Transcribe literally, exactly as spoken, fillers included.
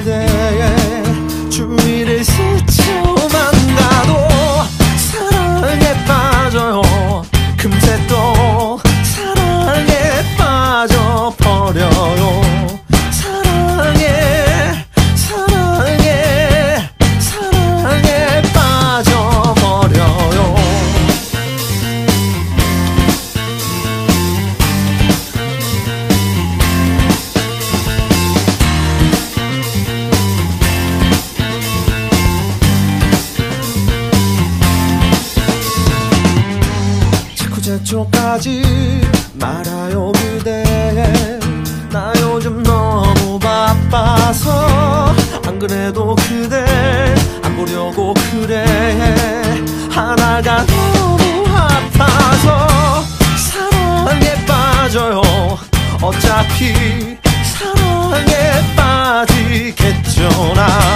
그대의 주위를 스쳐만 가도 사랑에 빠져요. 금세 또 사랑에 빠져버려요. 사랑에 사랑에 사랑에 빠져버려요. 제초까지 말아요 그대. 나 요즘 너무 바빠서 안 그래도 그대 안 보려고 그래. 하나가 너무 아파서 사랑에 빠져요. 어차피 사랑에 빠지겠죠 나.